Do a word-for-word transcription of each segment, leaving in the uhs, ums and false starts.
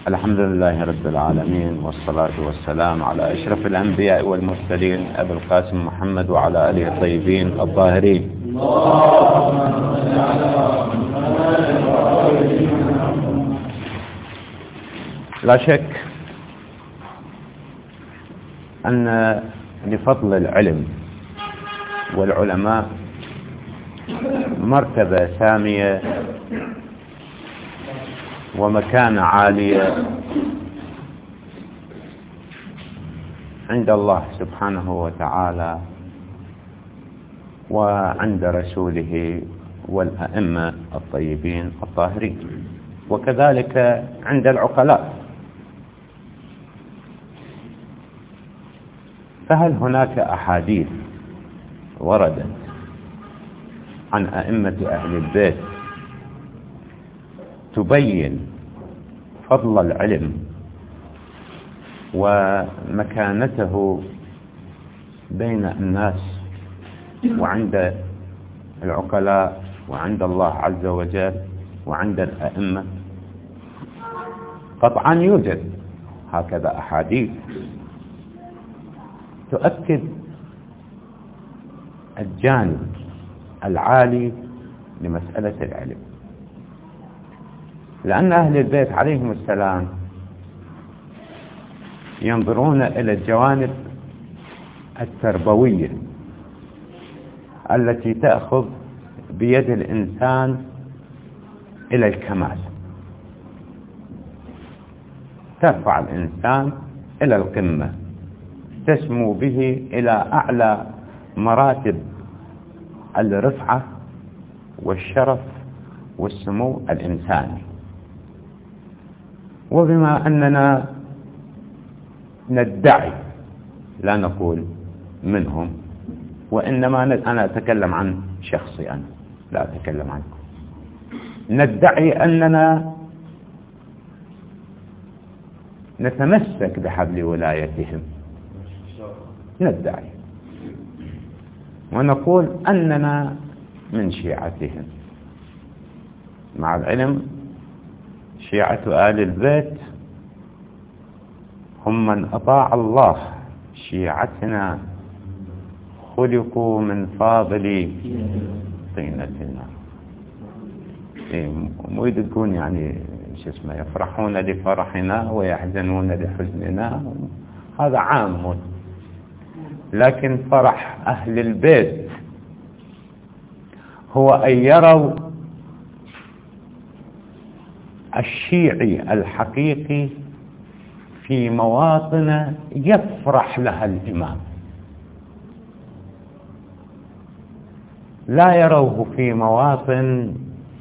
الحمد لله رب العالمين، والصلاة والسلام على أشرف الأنبياء والمرسلين أبي القاسم محمد وعلى آله الطيبين الطاهرين. لا شك أن لفضل العلم والعلماء مرتبة سامية ومكانة عالية عند الله سبحانه وتعالى وعند رسوله والأئمة الطيبين الطاهرين، وكذلك عند العقلاء. فهل هناك أحاديث وردت عن أئمة أهل البيت تبين فضل العلم ومكانته بين الناس وعند العقلاء وعند الله عز وجل وعند الأئمة؟ قطعا يوجد هكذا أحاديث تؤكد الجانب العالي لمسألة العلم، لأن أهل البيت عليهم السلام ينظرون إلى الجوانب التربوية التي تأخذ بيد الإنسان إلى الكمال، ترفع الإنسان إلى القمة، تسمو به إلى أعلى مراتب الرفعة والشرف والسمو الإنساني. وبما أننا ندعي، لا نقول منهم، وإنما أنا أتكلم عن شخصي، أنا لا أتكلم عنكم، ندعي أننا نتمسك بحبل ولايتهم، ندعي ونقول أننا من شيعتهم، مع العلم شيعة آل البيت هم من أطاع الله، شيعتنا خلقوا من فاضل طينتنا. إيه مو يدقون يعني شو اسمه، يفرحون لفرحنا ويحزنون لحزننا، هذا عام. لكن فرح أهل البيت هو أن يروا الشيعي الحقيقي في مواطن يفرح لها الإمام، لا يروه في مواطن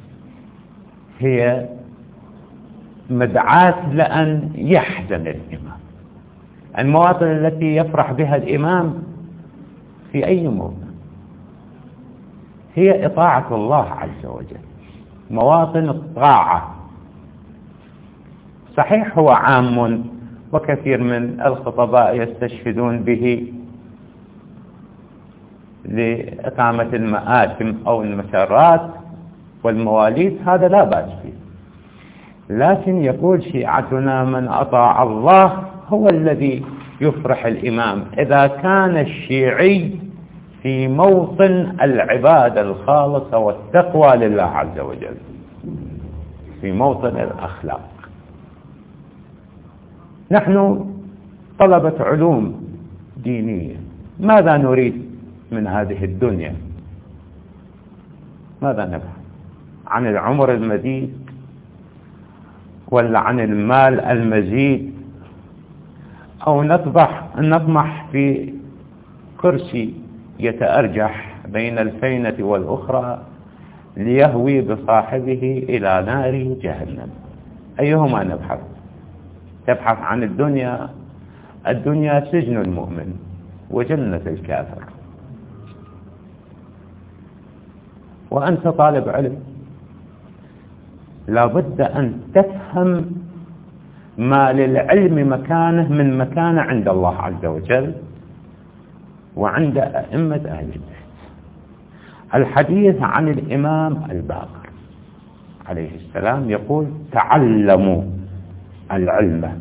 هي مدعاة لأن يحزن الإمام. المواطن التي يفرح بها الإمام في أي موطن هي إطاعة الله عز وجل، مواطن الطاعة. صحيح هو عام وكثير من الخطباء يستشهدون به لإقامة المآتم أو المسارات والمواليد، هذا لا بأس فيه، لكن يقول شيعتنا من أطاع الله هو الذي يفرح الإمام إذا كان الشيعي في موطن العبادة الخالصة والتقوى لله عز وجل، في موطن الأخلاق. نحن طلبة علوم دينية، ماذا نريد من هذه الدنيا؟ ماذا نبحث؟ عن العمر المديد ولا عن المال المزيد، أو نطمح نطمح في كرسي يتأرجح بين الفينة والأخرى ليهوي بصاحبه إلى نار جهنم؟ أيهما نبحث؟ تبحث عن الدنيا، الدنيا سجن المؤمن وجنة الكافر. وأنت طالب علم لابد أن تفهم ما للعلم مكانه من مكانه عند الله عز وجل وعند أئمة أهل البيت. الحديث عن الإمام الباقر عليه السلام يقول تعلموا العلم،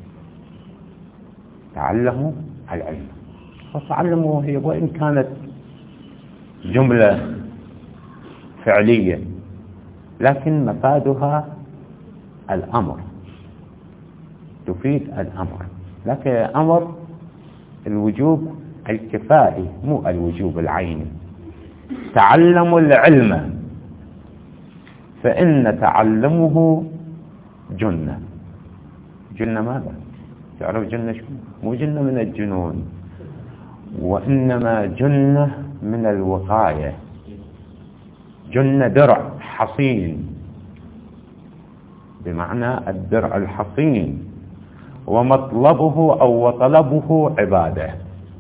تعلموا العلم. وتعلموا هي وإن كانت جملة فعلية لكن مفادها الأمر، تفيد الأمر، لكن الأمر الوجوب الكفائي مو الوجوب العيني. تعلموا العلم فإن تعلمه جنة. جنة ماذا؟ تعرف جنة شو؟ مو جنة من الجنون، وإنما جنة من الوقاية، جنة درع حصين، بمعنى الدرع الحصين، ومطلبه أو وطلبه عبادة.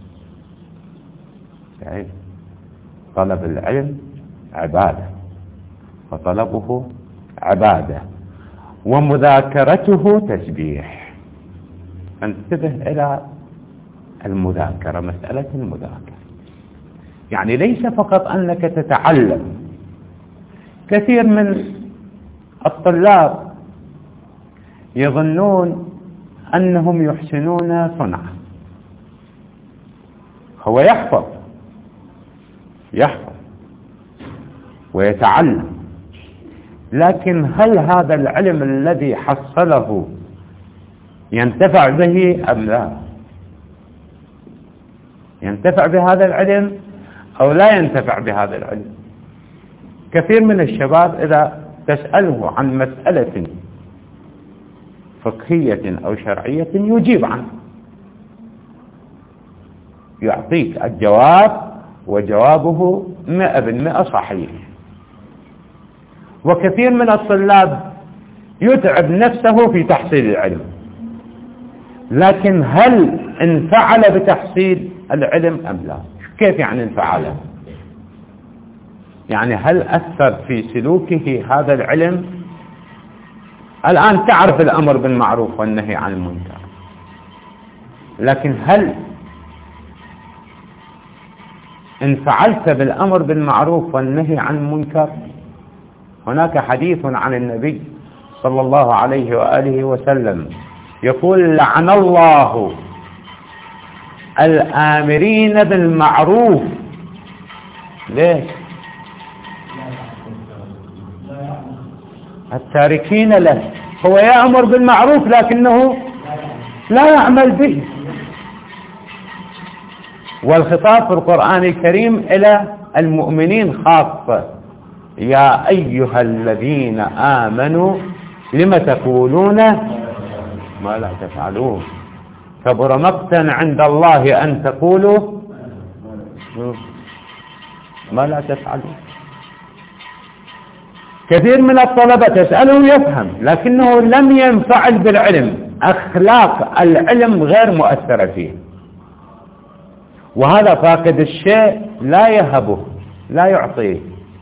يعني طلب العلم عبادة، وطلبه عبادة، ومذاكرته تسبيح. انتبه إلى المذاكرة، مسألة المذاكرة يعني ليس فقط أنك تتعلم. كثير من الطلاب يظنون أنهم يحسنون صنعا، هو يحفظ يحفظ ويتعلم، لكن هل هذا العلم الذي حصله ينتفع به أم لا؟ ينتفع بهذا العلم أو لا ينتفع بهذا العلم؟ كثير من الشباب إذا تسأله عن مسألة فقهية أو شرعية يجيب عنه، يعطيك الجواب وجوابه مئة بالمئة صحيح. وكثير من الطلاب يتعب نفسه في تحصيل العلم، لكن هل انفعل بتحصيل العلم أم لا؟ كيف يعني انفعل؟ يعني هل أثر في سلوكه هذا العلم؟ الآن تعرف الأمر بالمعروف والنهي عن المنكر، لكن هل انفعلت بالأمر بالمعروف والنهي عن المنكر؟ هناك حديث عن النبي صلى الله عليه وآله وسلم يقول: لعن الله الآمرين بالمعروف. ليش؟ التاركين له. هو يأمر بالمعروف لكنه لا يعمل به. والخطاب في القرآن الكريم إلى المؤمنين خاصة: يا أيها الذين آمنوا لم تقولون ما لا تفعلون كبر مقتا عند الله أن تقولوا ما لا تفعلون. كثير من الطلبة تسأله يفهم لكنه لم ينفعل بالعلم، أخلاق العلم غير مؤثرة فيه، وهذا فاقد الشيء لا يهبه لا يعطيه.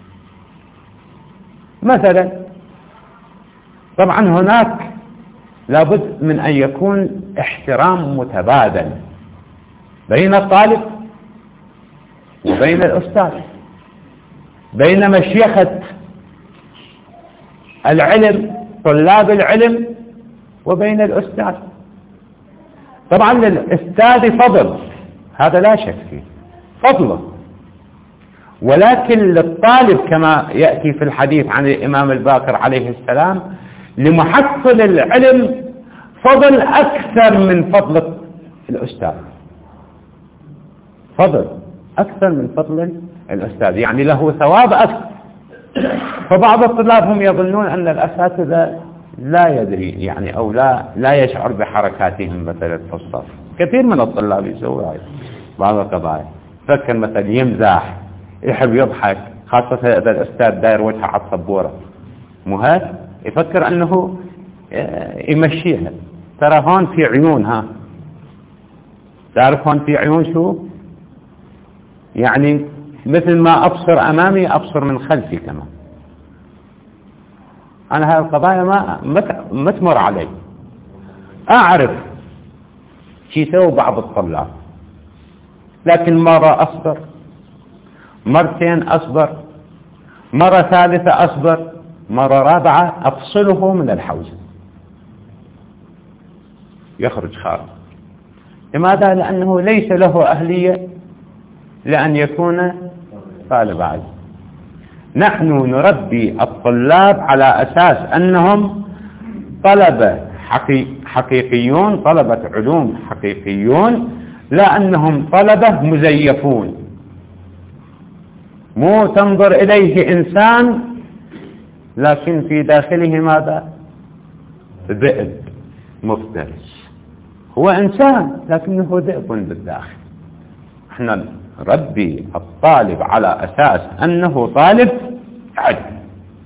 مثلا طبعا هناك لابد من أن يكون احترام متبادل بين الطالب وبين الأستاذ، بين مشيخة العلم طلاب العلم وبين الأستاذ. طبعا للأستاذ فضل، هذا لا شك فيه، فضله، ولكن للطالب كما يأتي في الحديث عن الإمام الباقر عليه السلام لمحصل العلم فضل أكثر من فضل الأستاذ، فضل أكثر من فضل الأستاذ، يعني له ثواب أكثر. فبعض الطلاب هم يظنون أن الأساتذة لا يدري يعني أو لا لا يشعر بحركاتهم مثلا في الصف. كثير من الطلاب يسوي بعض القضايا، فكر مثلا يمزح، يحب يضحك، خاصة إذا الأستاذ داير وجهه على السبورة، مو هيك؟ يفكر أنه يمشيها. ترى هون في عيون، ها تعرف هون في عيون شو؟ يعني مثل ما أبصر أمامي أبصر من خلفي كمان. أنا هاي القضايا ما ما تمر علي. أعرف شي يسوي بعض الطلاب، لكن مرة أصبر، مرتين أصبر، مرة ثالثة أصبر، مرة رابعة أفصله من الحوزة. يخرج خارج. لماذا؟ لأنه ليس له أهلية لأن يكون طالب علم. نحن نربي الطلاب على أساس أنهم طلبة حقيقيون، طلبة علوم حقيقيون، لا أنهم طلبة مزيفون. مو تنظر إليه إنسان لكن في داخله ماذا؟ ذئب مفترس. هو إنسان لكنه ذئب بالداخل. احنا نربي الطالب على أساس أنه طالب علم.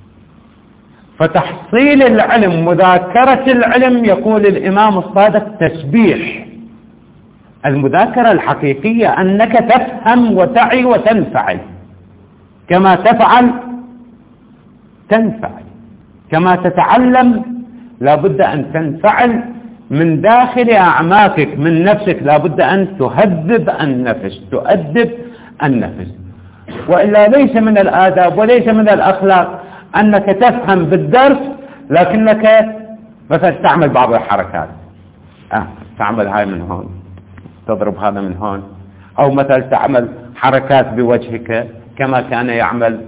فتحصيل العلم، مذاكرة العلم، يقول الإمام الصادق تسبيح. المذاكرة الحقيقية أنك تفهم وتعي وتنفعل، كما تفعل تنفعل، كما تتعلم لابد أن تنفعل من داخل أعماقك، من نفسك لابد أن تهذب النفس، تؤدب النفس. وإلا ليس من الآداب وليس من الأخلاق أنك تفهم بالدرس لكنك مثلا تعمل بعض الحركات، أه تعمل هاي من هون، تضرب هذا من هون، أو مثلا تعمل حركات بوجهك كما كان يعمل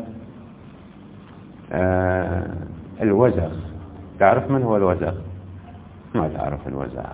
آه الوزغ. تعرف من هو الوزغ؟ ما تعرف الوزغ.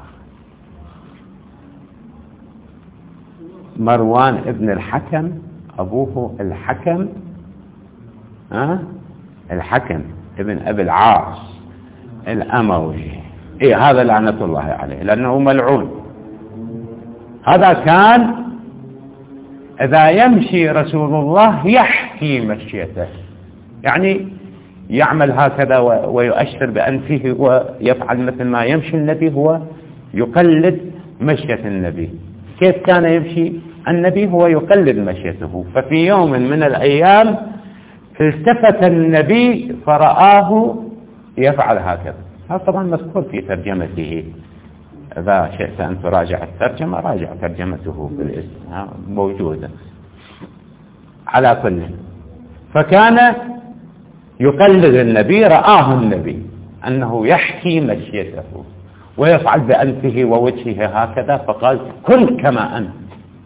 مروان ابن الحكم، أبوه الحكم، أه؟ الحكم ابن أبي العاص الأموي. إيه هذا لعنة الله عليه لأنه ملعون. هذا كان إذا يمشي رسول الله يحكي مشيته، يعني يعمل هكذا ويؤشر بأنفه ويفعل مثل ما يمشي النبي، هو يقلد مشية النبي. كيف كان يمشي النبي؟ هو يقلد مشيته. ففي يوم من الأيام التفت النبي فرآه يفعل هكذا. هذا طبعا مذكور في ترجمته، إذا شئت أن تراجع الترجمة راجع ترجمته بالاسم موجودة على كل. فكان يقلد النبي، رآه النبي أنه يحكي مشيته ويفعل بأنفه ووجهه هكذا، فقال كن كما أنت.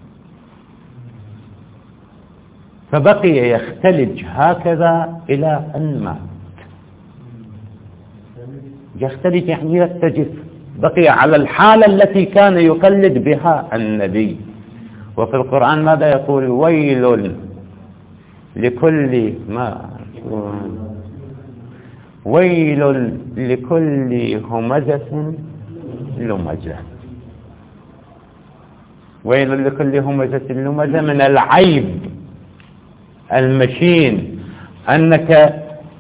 فبقي يختلج هكذا إلى أن مات. يختلج يعني يرتجف، بقي على الحالة التي كان يقلد بها النبي. وفي القرآن ماذا يقول؟ ويل لكل ما ويل لكل همزة لمزة. ويل لكل همزة لمزة من العيب المشين أنك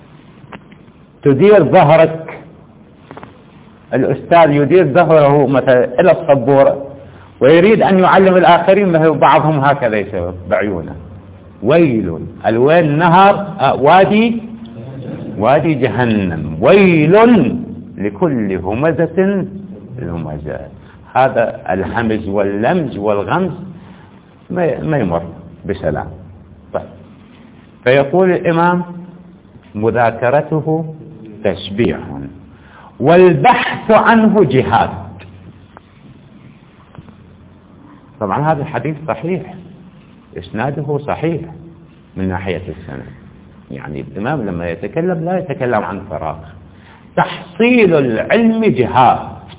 تدير ظهرك، الأستاذ يدير ظهره مثلا إلى السبورة ويريد أن يعلم الآخرين، بعضهم هكذا يسوي بعيونه. ويل، الويل نهر آه وادي وادي جهنم. ويل لكل همزة لمزة. هذا الهمز واللمز والغمز ما يمر بسلام. طيب. فيقول الإمام مذاكرته تسبيح والبحث عنه جهاد. طبعا هذا الحديث صحيح، إسناده صحيح من ناحية السند. يعني الإمام لما يتكلم لا يتكلم عن فراغ. تحصيل العلم جهاد،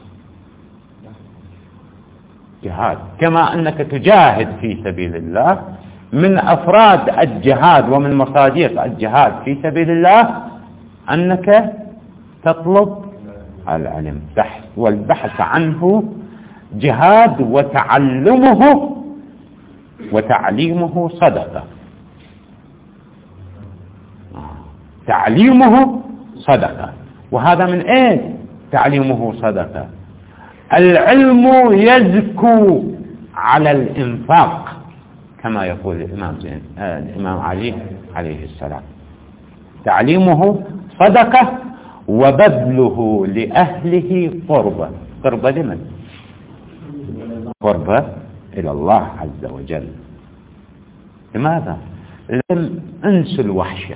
جهاد كما أنك تجاهد في سبيل الله. من أفراد الجهاد ومن مصادر الجهاد في سبيل الله أنك تطلب العلم، والبحث عنه جهاد، وتعلمه وتعليمه صدقة. تعليمه صدقة. وهذا من ايه تعليمه صدقة؟ العلم يزكو على الإنفاق كما يقول الإمام زين آه الإمام علي عليه السلام. تعليمه صدقة وبذله لأهله قربة. قربة لمن؟ قربة إلى الله عز وجل. لماذا؟ لم أنس الوحشة.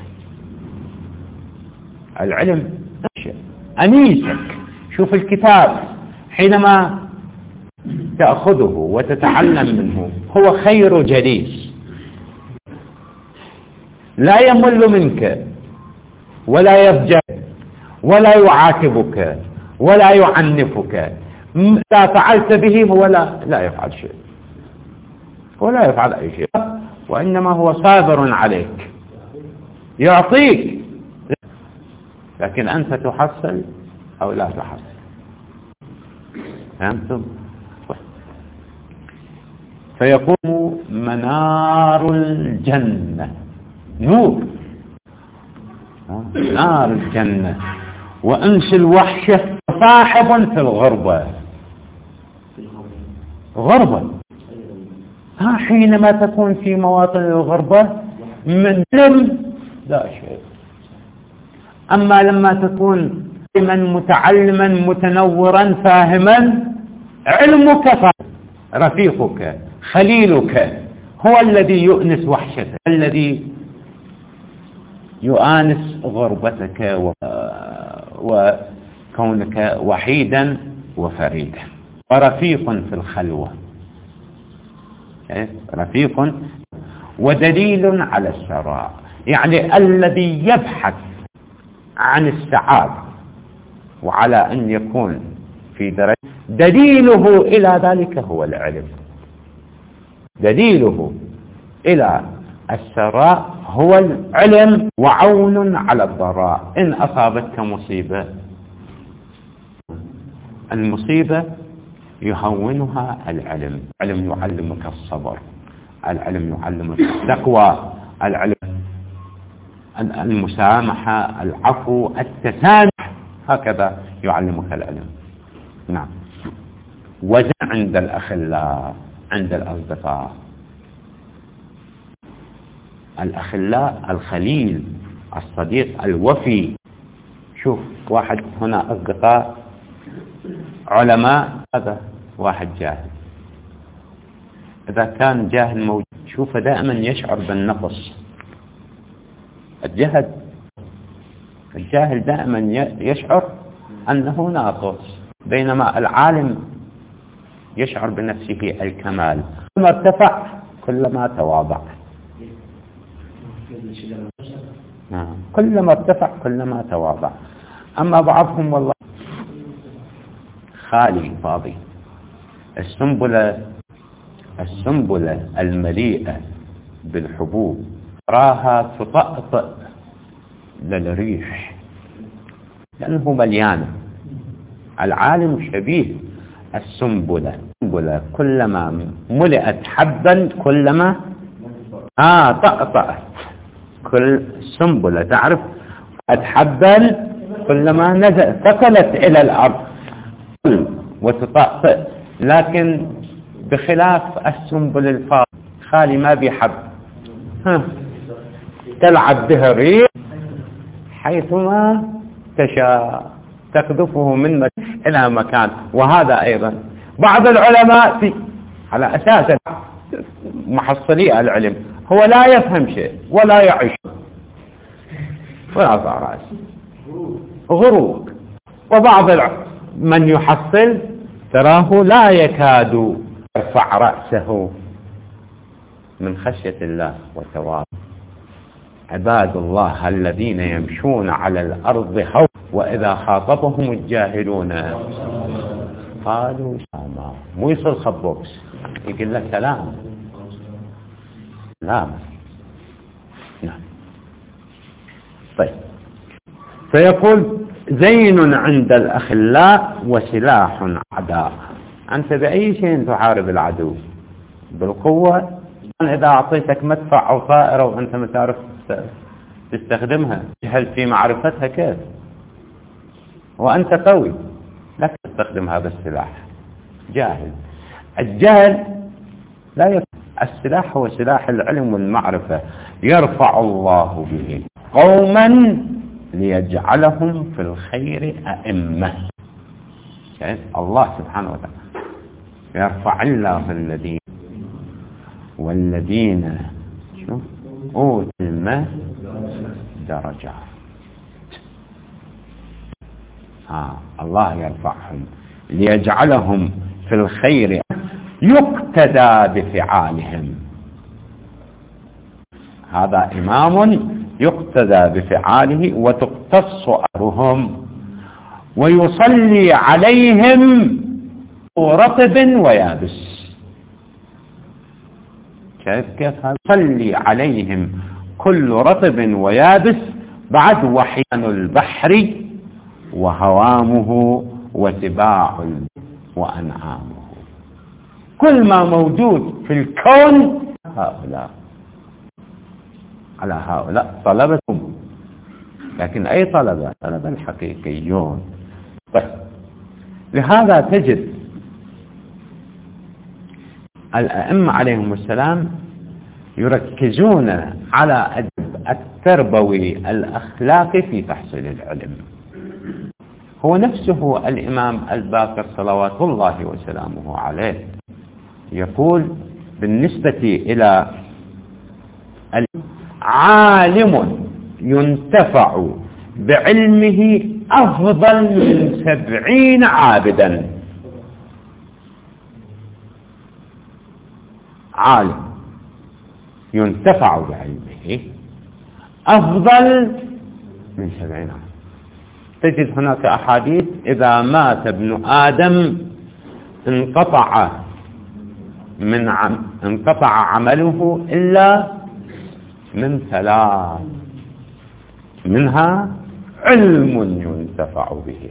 العلم أنيسك. شوف الكتاب حينما تأخذه وتتعلم منه هو خير جليس، لا يمل منك ولا يفجر ولا يعاتبك ولا يعنفك. إذا فعلت به هو لا, لا يفعل شيء ولا يفعل أي شيء، وإنما هو صابر عليك يعطيك، لكن أنت تحصل أو لا تحصل. فهمتم؟ فيقوم منار الجنة، نور نار الجنة، وأنس الوحشة صاحب في الغربة. غربة ها حينما تكون في مواطن الغربة من علم لا شيء، أما لما تكون من متعلما متنورا فاهما علمك رفيقك خليلك هو الذي يؤنس وحشتك، الذي يؤانس غربتك وكونك وحيدا وفريدا، ورفيق في الخلوة، رفيق ودليل على السراء، يعني الذي يبحث عن السعادة وعلى أن يكون في درجة، دليله إلى ذلك هو العلم، دليله إلى السراء هو العلم، وعون على الضراء. إن أصابتك مصيبة، المصيبة يهونها العلم، العلم يعلمك الصبر، العلم يعلمك التقوى، العلم المسامحة، العفو، التسامح، هكذا يعلمك العلم. نعم. وزن عند الأخلاء، عند الأصدقاء، الأخلاء الخليل الصديق الوفي. شوف واحد هنا أصدقاء علماء، هذا واحد جاهل، إذا كان جاهل موجود شوف دائما يشعر بالنقص. الجهل الجاهل دائما يشعر أنه ناقص، بينما العالم يشعر بنفسه الكمال. كلما ارتفع كلما تواضع، كلما ارتفع كلما تواضع. أما بعضهم والله خالي فاضي. السنبلة السنبلة المليئة بالحبوب راها تطأطئ للريح لأنه مليان. العالم شبيه السنبلة، السنبلة كلما ملئت حبا كلما آه طأطأت. كل سنبلة تعرف حبا كلما نزل ثقلت إلى الأرض وتطأطئ، لكن بخلاف السنبل الفاضي خالي ما بيحب، ها تلعب به الريح حيثما تشاء، تقذفه من مكان إلى مكان. وهذا أيضا بعض العلماء في على أساس محصلي العلم هو لا يفهم شيء ولا يعيش ولا رأس غروب، وبعض من يحصل تراه لا يكاد يرفع رأسه من خشية الله والتواضع. عباد الله الذين يمشون على الأرض خوفا وإذا خاطبهم الجاهلون قالوا سلاما. مو يصير خبوكس يقول لك سلام، لا. نعم. طيب، فيقول زين عند الأخلاء وسلاح أعداء. أنت بأي شيء تحارب العدو؟ بالقوة؟ إذا أعطيتك مدفع أو طائرة وأنت ما تعرف تستخدمها، جهل في معرفتها كيف؟ وأنت قوي لا تستخدم هذا السلاح، جاهل. الجهل لا يفعل. السلاح هو سلاح العلم والمعرفة، يرفع الله به قوما ليجعلهم في الخير أئمة. شايف الله سبحانه وتعالى يرفع الله الذين والذين شوف أوتوا العلم درجات. ها الله يرفعهم ليجعلهم في الخير يقتدى بفعالهم. هذا إمام يقتدى بفعاله وتقتص أثرهم، ويصلي عليهم رطب ويابس. كيف كيف يصلي عليهم كل رطب ويابس بعد وحيان البحر وهوامه وسباع وأنعامه. كل ما موجود في الكون هؤلاء على هؤلاء طلبتهم، لكن أي طلبة؟ طلبة الحقيقيون. طيب، لهذا تجد الأئمة عليهم السلام يركزون على الأدب التربوي الأخلاقي في تحصيل العلم. هو نفسه الإمام الباقر صلوات الله وسلامه عليه يقول بالنسبة إلى عالم ينتفع بعلمه أفضل من سبعين عابدا. عالم ينتفع بعلمه أفضل من سبعين عابدا. تجد هناك أحاديث إذا مات ابن آدم انقطع من عم انقطع عمله إلا من ثلاث، منها علم ينتفع به.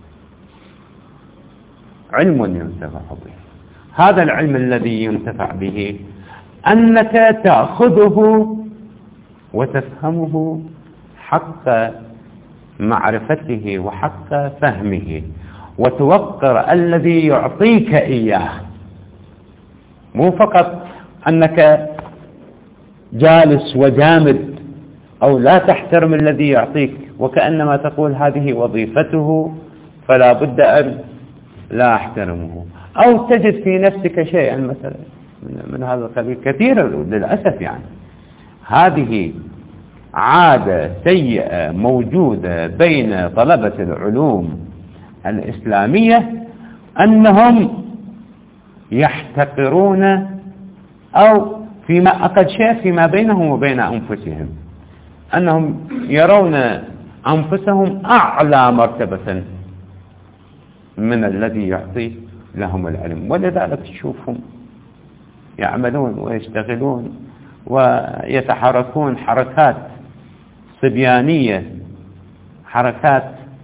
علم ينتفع به، هذا العلم الذي ينتفع به أنك تأخذه وتفهمه حق معرفته وحق فهمه، وتوقر الذي يعطيك إياه، مو فقط أنك جالس وجامد أو لا تحترم الذي يعطيك وكأنما تقول هذه وظيفته فلا بد أن لا أحترمه، أو تجد في نفسك شيئا مثلا من هذا القبيل كثير للأسف. يعني هذه عادة سيئة موجودة بين طلبة العلوم الإسلامية، أنهم يحتقرون أو فيما أقل شيء فيما بينهم وبين أنفسهم، أنهم يرون أنفسهم أعلى مرتبة من الذي يعطي لهم العلم. ولذلك تشوفهم يعملون ويشتغلون ويتحركون حركات صبيانية، حركات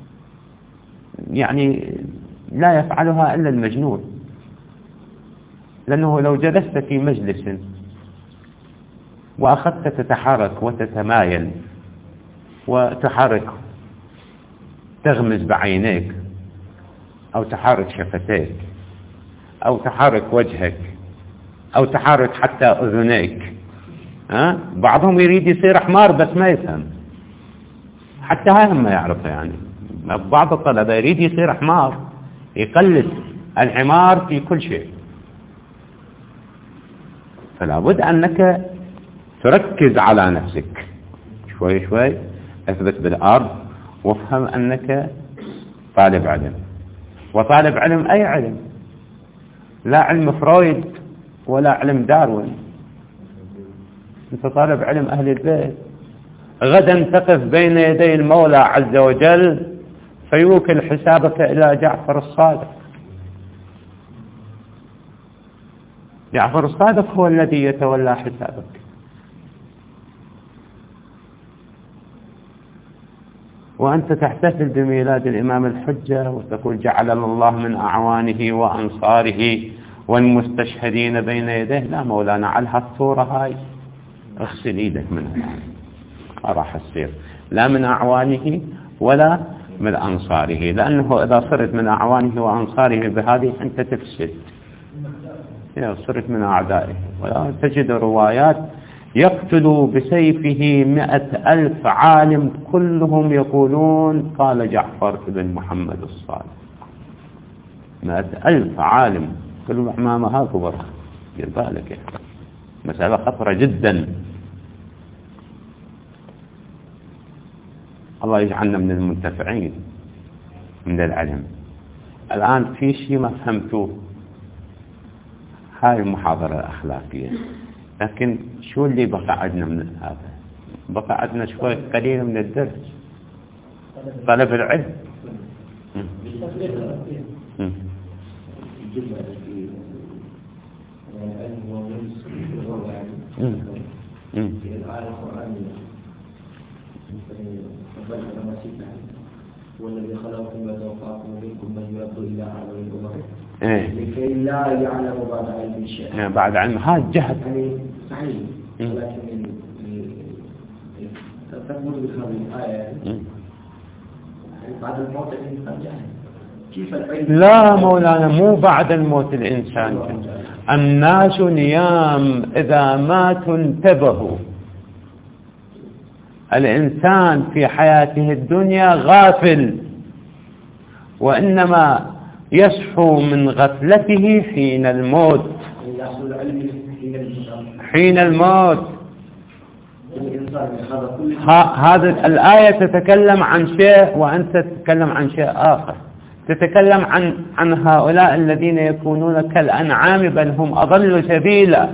يعني لا يفعلها إلا المجنون. لأنه لو جلست في مجلس وأخذت تتحرك وتتمايل وتحرك، تغمز بعينيك أو تحرك شفتيك أو تحرك وجهك أو تحرك حتى أذنيك، ها؟ بعضهم يريد يصير حمار بس ما يفهم، حتى هاي ما يعرفه. يعني بعض الطلبة يريد يصير حمار، يقلد الحمار في كل شيء. فلا بد أنك تركز على نفسك شوي شوي، اثبت بالأرض وافهم أنك طالب علم. وطالب علم أي علم؟ لا علم فرويد ولا علم داروين، أنت طالب علم أهل البيت. غدا تقف بين يدي المولى عز وجل فيوكل حسابك إلى جعفر الصادق. جعفر الصادق هو الذي يتولى حسابك. وأنت تحتفل بميلاد الإمام الحجة وتقول جعل الله من أعوانه وأنصاره والمستشهدين بين يديه. لا مولانا، على هالصورة هاي اغسل ايدك منها، ما راح تصير لا من أعوانه ولا من أنصاره، لأنه إذا صرت من أعوانه وأنصاره بهذه أنت تفسد، صرت من أعدائه. ولا تجد روايات يقتل بسيفه مئة ألف عالم كلهم يقولون قال جعفر بن محمد الصادق. مئة ألف عالم كلهم أمامها كبر، دير بالك، مسألة خطرة جدا. الله يجعلنا من المنتفعين من العلم. الآن في شيء ما فهمتوه هاي المحاضرة الأخلاقية. لكن شو اللي بقى عندنا من هذا؟ بقى عندنا شوي قليل من الدرس، طلب العلم. والذي خلقكم وتوفاكم ومنكم من يرد الى عالم الغيب لكي لا يعلم بعد علم شيئا. بعد علم هذا جهل يعني صحيح، ولكن تثبت بهذه الايه بعد الموت الانسان جاهل. كيف العلم؟ لا مولانا، مو بعد الموت الانسان جاهل. الناس نيام اذا ماتوا انتبهوا. الإنسان في حياته الدنيا غافل، وإنما يصحو من غفلته حين الموت. حين الموت هذا الآية تتكلم عن شيء وأنت تتكلم عن شيء آخر. تتكلم عن عن هؤلاء الذين يكونون كالأنعام بل هم أضل سبيلا.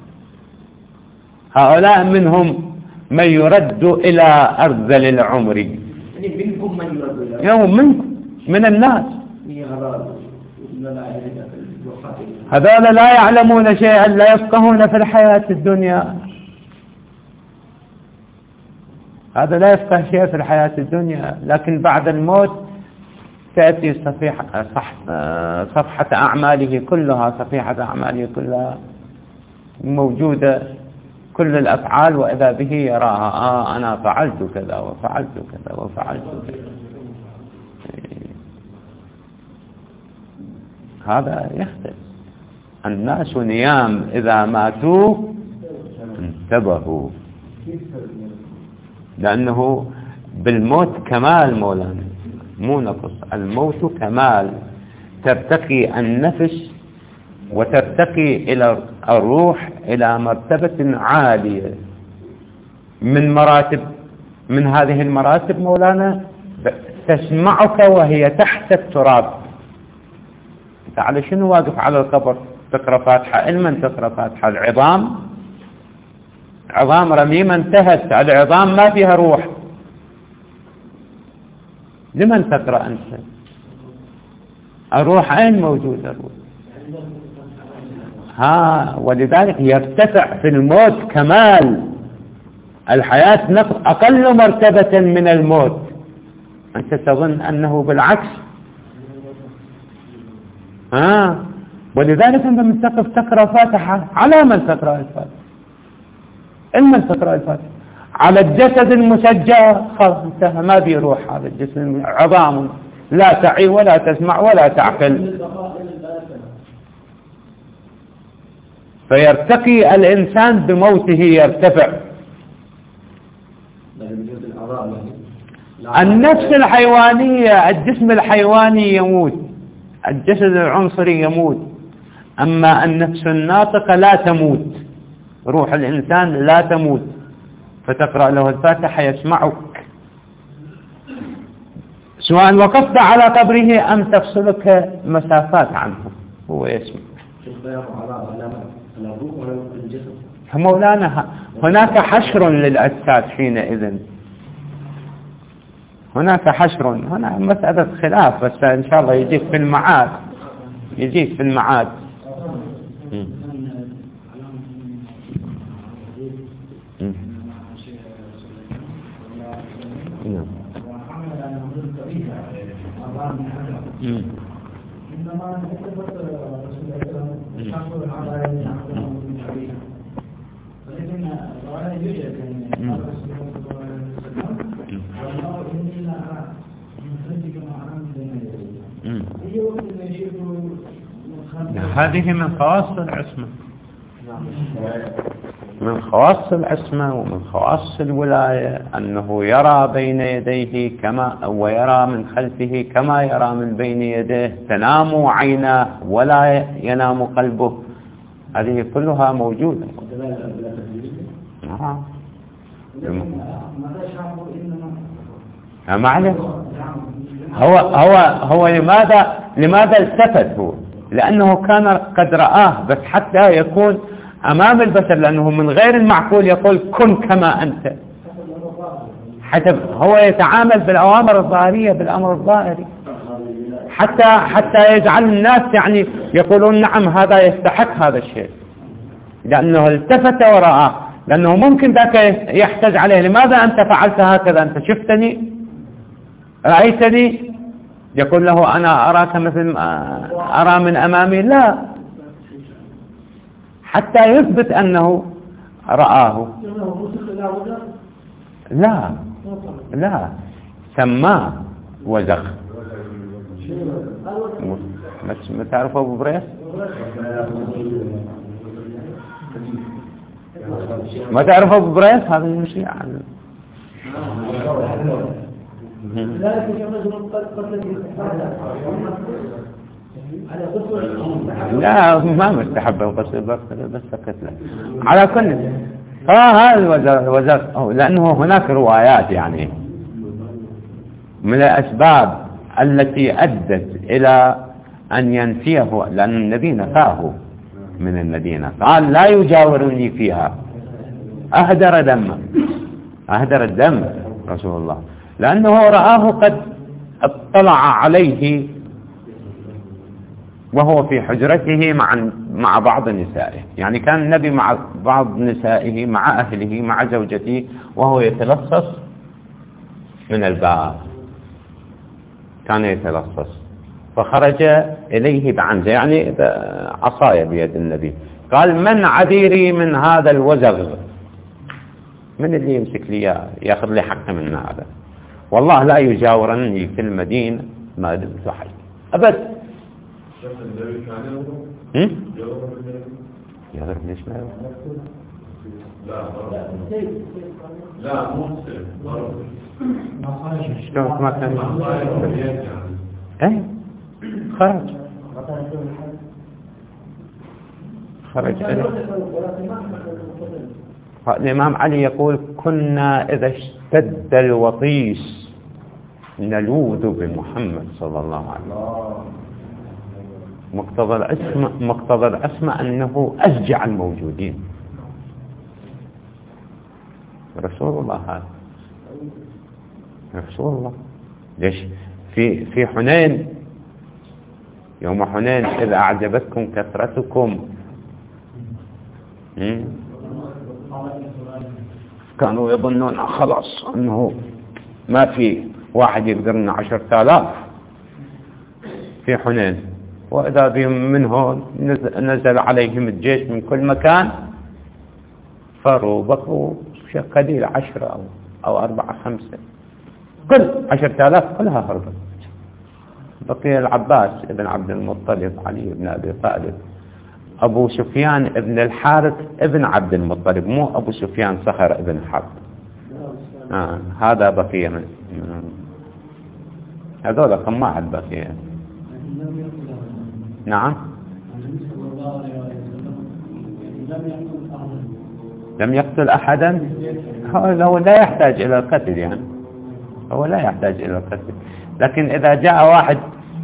هؤلاء منهم من يرد إلى أرذل العمر. منكم من يرد إلى يوم منكم من الناس. هذول لا يعلمون شيئا، لا يفقهون في الحياة الدنيا. هذا لا يفقه شيء في الحياة الدنيا، لكن بعد الموت تأتي صفيحة صح صفحة أعماله كلها صفيحة أعماله كلها موجودة، كل الأفعال، وإذا به يراها. آه أنا فعلت كذا وفعلت كذا وفعلت كذا. هذا يختلف. الناس نيام إذا ماتوا انتبهوا، لأنه بالموت كمال مولانا، مو نقص. الموت كمال، ترتقي النفس وترتقي إلى الروح إلى مرتبة عالية من مراتب من هذه المراتب مولانا تسمعك وهي تحت التراب. انت على شنو واقف على القبر تقرأ فاتحة؟ علما تقرأ فاتحة. العظام عظام رميمة انتهت، العظام ما فيها روح. لمن تقرأ أنت؟ الروح أين موجودة الروح؟ ها، ولذلك يرتفع في الموت كمال الحياة، نقص أقل مرتبة من الموت. أنت تظن أنه بالعكس. ها، ولذلك أنت من تقف تقرأ فاتحة، على من تقرأ الفاتحة؟ المن تقرأ الفاتحة؟ على الجسد المسجى، خلاص انتهى، ما بيروح هذا الجسد، عظام لا تعي ولا تسمع ولا تعقل. فيرتقي الإنسان بموته، يرتفع. النفس الحيوانية، الجسم الحيواني يموت، الجسد العنصري يموت، أما النفس الناطقة لا تموت، روح الإنسان لا تموت. فتقرأ له الفاتحة يسمعك، سواء وقفت على قبره أم تفصلك مسافات عنه، هو يسمع. مولانا هناك حشر للأجساد حينئذ، هناك حشر. هنا مسألة خلاف، بس إن شاء الله يجيك في المعاد، يجيك في المعاد. هذه من خواص العصمة، من خواص العصمة ومن خواص الولاية، أنه يرى بين يديه كما ويرى من خلفه كما يرى من بين يديه، تنام عيناه ولا ينام قلبه. هذه كلها موجودة. آه. معلش، هو هو هو لماذا لماذا التفت هو لأنه كان قد رآه، بس حتى يكون أمام البشر، لأنه من غير المعقول يقول كن كما أنت، حتى هو يتعامل بالأوامر الظاهرية بالأمر الظاهري، حتى حتى يجعل الناس يعني يقولون نعم هذا يستحق هذا الشيء، لأنه التفت ورآه. لأنه ممكن ذاك يحتج عليه لماذا أنت فعلت هكذا، أنت شفتني رأيتني، يقول له أنا أراك مثل أرى من أمامي، لا، حتى يثبت أنه رآه. لا لا سماه وزغ. ما تعرفه أبو بريس؟ ما تعرفه أبو بريس؟ هذا المشي عن لا ما مستحب القصر بس سكت له. على كل اه هذا الوزر، لأنه هناك روايات يعني من الأسباب التي أدت إلى أن ينفيه، لأن النبي نفاه من المدينة، قال لا يجاورني فيها، أهدر دم أهدر الدم رسول الله، لأنه رآه قد اطلع عليه وهو في حجرته مع مع بعض نسائه، يعني كان النبي مع بعض نسائه مع أهله مع زوجته وهو يتلصص من الباب، كان يتلصص، فخرج إليه بعنزة يعني عصاية بيد النبي، قال من عذيري من هذا الوزغ، من اللي يمسك لي ياخذ لي حقه من هذا، والله لا يجاورني في المدينة ما دمت حي أبد. يضرب ليش ما يضرب؟ لا لا مو شلون ما كان ايه خرج خرج الإمام علي يقول كنا إذا اشتد الوطيس نلوذ بمحمد صلى الله عليه وسلم. مقتضى العصمة مقتضى العصمة أنه أشجع الموجودين، رسول الله هذا رسول الله. ليش في في حنين، يوم حنين إذا أعجبتكم كثرتكم كانوا يظنون خلاص أنه ما في واحد يقدرنا عشرة آلاف في حنين، وإذا بهم منه نزل عليهم الجيش من كل مكان، فروا بقوا قليل عشرة أو, أو أربعة خمسة، كل عشرة آلاف كلها هربت. بقي العباس ابن عبد المطلب، علي بن أبي طالب، أبو سفيان ابن الحارث ابن عبد المطلب، مو أبو سفيان صخر ابن حرب، آه هذا بقي من هذول كم واحد بقي. نعم لم يقتل أحدا، هو لا يحتاج إلى القتل، يعني هو لا يحتاج إلى القتل، لكن إذا جاء واحد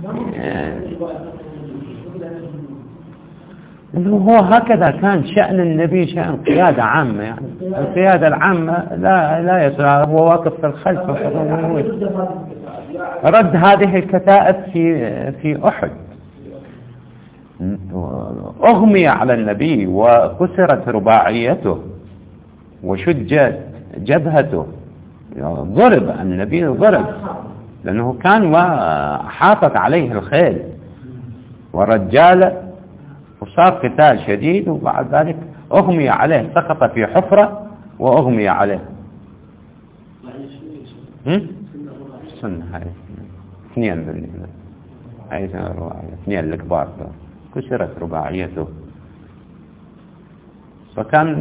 هو هكذا كان شأن النبي، شأن قيادة عامة، يعني القيادة العامة لا لا يسرع، هو واقف في الخلف رد هذه الكتائب في في أحد، أغمي على النبي وكسرت رباعيته وشجت جبهته، ضرب النبي ضرب، لأنه كان حاطت عليه الخيل والرجال، وصار قتال شديد، وبعد ذلك أغمي عليه، سقط في حفرة وأغمي عليه. سنة هاي اثنين بالله هاي اثنين الكبار كسرت رباعيته. فكان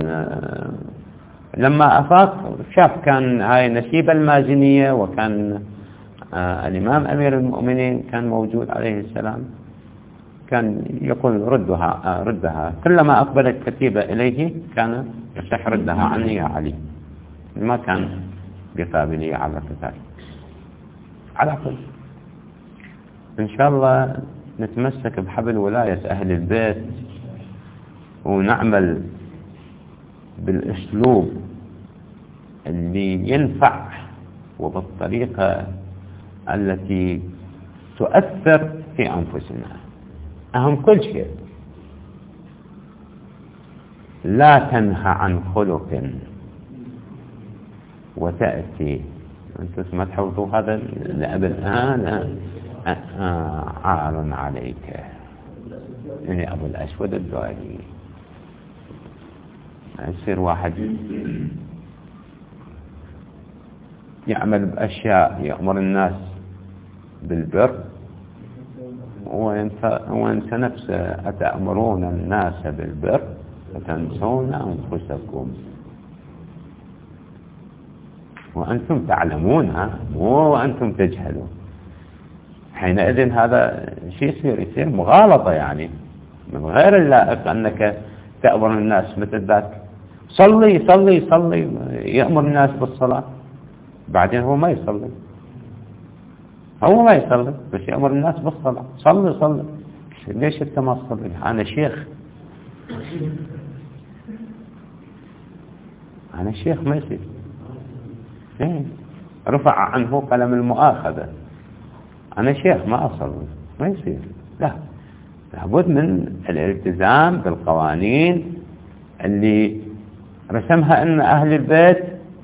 لما أفاق شاف كان هاي نسيب المازنية، وكان الإمام أمير المؤمنين كان موجود عليه السلام، كان يقول ردها ردها، كلما أقبلت كتيبة إليه كان يفتح ردها عني يا علي، ما كان بقابلية على القتال. على كل إن شاء الله نتمسك بحبل ولاية أهل البيت ونعمل بالأسلوب اللي ينفع وبالطريقة التي تؤثر في أنفسنا. أهم كل شيء لا تنهى عن خلق وتأتي أنتم ما تحوطوا هذا الأب الآن عار عليك يعني أبو الأسود الدوالي. يصير واحد يعمل بأشياء يأمر الناس بالبر وينسى نفسه. أتأمرون الناس بالبر وتنسون أنفسكم وأنتم تعلمونها وأنتم تجهلون. حينئذ هذا شيء يصير يصير مغالطة يعني من غير اللائق أنك تأمر الناس مثل ذاك صلي صلي صلي يأمر الناس بالصلاة بعدين هو ما يصلي. هو ما يصلي بس يأمر الناس بالصلاة صلي صلي. ليش أنت ما تصلي؟ أنا شيخ أنا شيخ ما يصير. إيه؟ رفع عنه قلم المؤاخذة. أنا شيخ ما أصلي ما يصير. لا لابد من الالتزام بالقوانين اللي رسمها أن أهل البيت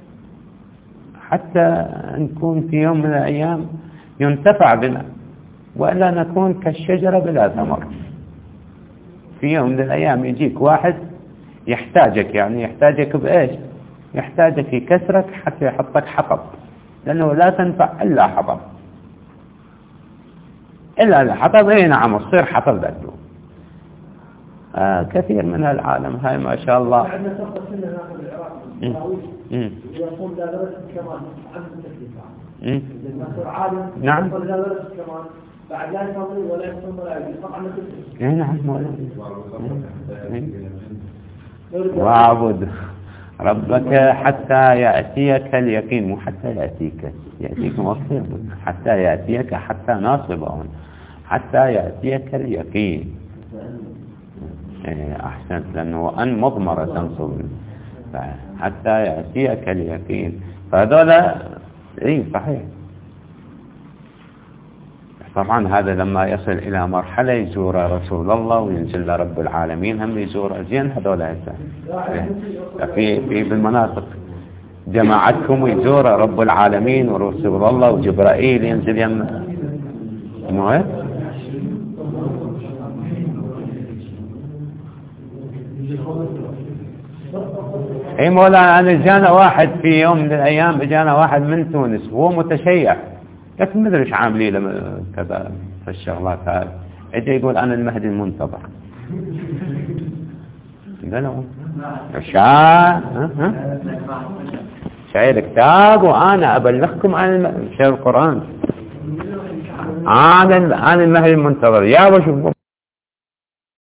حتى نكون في يوم من الأيام ينتفع بنا وإلا نكون كالشجرة بلا ثمر. في يوم من الأيام يجيك واحد يحتاجك يعني يحتاجك بإيش؟ يحتاجك يكسرك حتى يحطك حطب لأنه لا تنفع إلا حطب إلا الحطب. إيه نعم تصير حطب ذاته. آه كثير من العالم هاي ما شاء الله. عندنا فرقة سنة ناخذ العراق يقوم لا درس كمان عن التكليف لما صار عالم نعم لا درس كمان بعد لا يصلي ولا يصوم ولا يصلي طبعا نفسه. إيه نعم واعبد ربك حتى يأتيك اليقين مو حتى يأتيك يأتيك مصير حتى يأتيك حتى ناصبون حتى يأتيك اليقين. إيه أحسنت لأنه أن مضمرة تنصب حتى يأتيك اليقين. فهذولا إيه صحيح. طبعا هذا لما يصل إلى مرحلة يزور رسول الله وينزل رب العالمين هم يزور زين هذولا في في بالمناطق جماعتكم يزور رب العالمين ورسول الله وجبرائيل ينزل يم مو اي مولا. انا جانا واحد في يوم من الايام جانا واحد من تونس وهو متشيع لكن ما ادري ايش عاملين لما كذا في الشغلات هذه. اجى يقول انا المهدي المنتظر. قالوا شا شايل كتاب وانا ابلغكم عن شايل القران. انا انا المهدي المنتظر يا وش